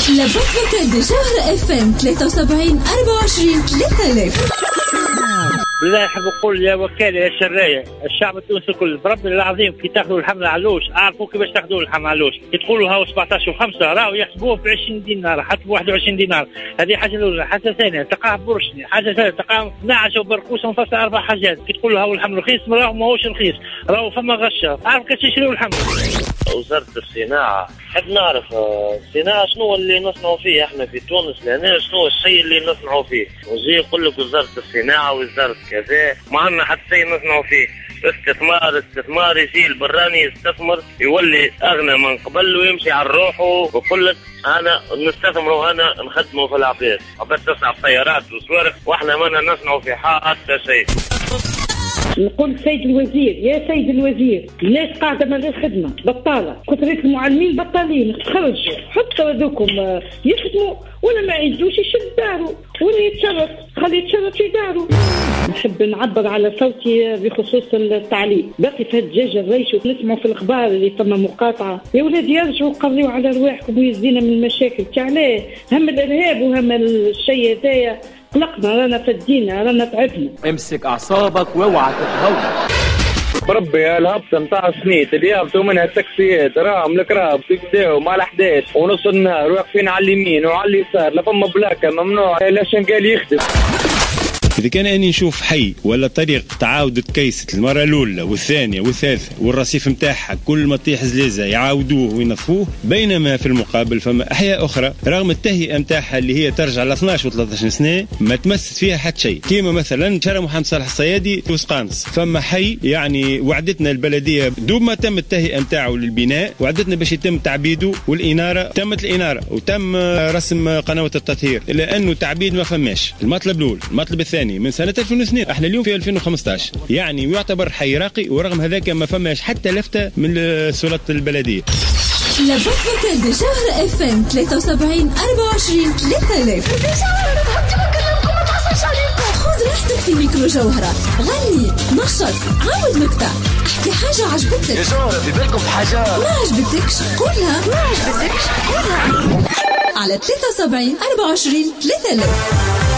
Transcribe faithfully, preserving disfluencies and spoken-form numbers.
لابد فوكال دي جوهرة اف ام ثلاثة وسبعين أربعة وعشرين ثلاثة آلاف. بالله يحب يقول يا وكالة يا شراية الشعب التونسي كل برب العظيم كي تاخذوا الحمل علوش اعرفوا كيفاش تاخذوا الحمل علوش كي تقولوا هاو سبعطاش وخمسة راهو يحسبوه ب عشرين دينار حتى ب واحد وعشرين دينار. هذه حاجة الأولى. حاجة ثانية تلقاه برشني. حاجة ثالثة تلقاه اثنا عشر وبرقوس ونفصل أربع حاجات. كي تقولوا هاو الحمل رخيص راهو ماهوش رخيص راهو فما غشة. عارف كيفاش يشريوا الحمل. وزارة الصناعة نحب نعرف الصناعة شنو اللي نصنعوا فيه احنا في تونس لأن شنو الشيء اللي نصنعوا فيه. وزي يقول لك وزارة الصناعة وزارة كذا ما عندنا حتى شيء نصنعوا فيه. استثمار استثمار يجي البراني يستثمر يولي أغنى من قبل ويمشي على روحه ويقول لك أنا نستثمر أنا نخدمه في العباد. عباد تصنع طيارات وصواريخ وإحنا ما نصنعوا في حتى شيء. نقول سيد الوزير يا سيد الوزير الناس قاعدة ما غير خدمة بطالة كثرة المعلمين بطالين تخرجوا حتى ذوكم يخدموا ولا ما يعيدوش يشد دارو ولا يتشرط خلي يتشرط في دارو. نحب نعبر على صوتي بخصوص التعليم باقي في الدجاج الريش ونسمعوا في الأخبار اللي فما مقاطعة. يا ولادي يرجعوا قضيوا على رواحكم ويزينا من المشاكل تعالى هم الإرهاب وهم الشيء هذايا قلقنا رانا فدينا رانا تعبنا. امسك اعصابك واوعى تتهور. بربي الهبطه نتاع سنيت اللي يهبطوا منها التاكسيات راهم الكراب يبداو مع الاحداث ونص النهار واقفين على اليمين وعلى اليسار لا فما بلاكه ممنوع لا شنقال يخدم. إذا كان أني نشوف حي ولا طريق تعاودت كيست المرة الأولى والثانية والثالثة والرصيف متاعها كل ما تطيح زلازة يعاودوه وينظفوه بينما في المقابل فما أحياء أخرى رغم التهيئة متاعها اللي هي ترجع ل اثناش و ثلاثة عشر سنة ما تمست فيها حتى شيء كيما مثلا شارع محمد صالح الصيادي وسقانس. فما حي يعني وعدتنا البلدية دوب ما تم التهيئة متاعه للبناء وعدتنا باش يتم تعبيده والإنارة تمت الإنارة وتم رسم قنوات التطهير إلا أنه تعبيد ما فماش. المطلب الأول. المطلب الثاني من سنة ألفين واثنين احنا اليوم في ألفين وخمسة عشر يعني يعتبر حي راقي ورغم هذاك ما فماش حتى لفتة من السلطة البلدية. لابد فوكال دي جوهرة اف ام ثلاثة وسبعين أربعة وعشرين ثلاثة آلاف. خذ راحتك في ميكرو جوهرة غني نشط عاود مقطع احكي حاجة عجبتك يا جوهرة في بالكم في حاجة ما عجبتكش قولها ما عجبتكش قولها على ثلاثة وسبعين أربعة وعشرين ثلاثة آلاف.